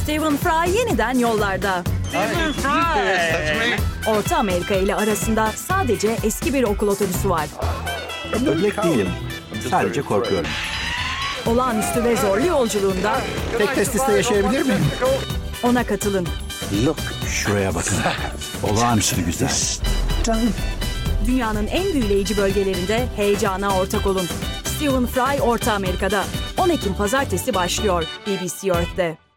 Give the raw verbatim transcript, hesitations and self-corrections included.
Stephen Fry yeniden yollarda. Stephen Fry! Orta Amerika ile arasında sadece eski bir okul otobüsü var. Ödlek değilim. Sadece korkuyorum. Olağanüstü ve zorlu yolculuğunda Tek testiste yaşayabilir miyim? ona katılın. Şuraya bakın. Olağanüstü güzel. Dünyanın en büyüleyici bölgelerinde heyecana ortak olun. Stephen Fry Orta Amerika'da. on Ekim Pazartesi başlıyor B B C Earth'te.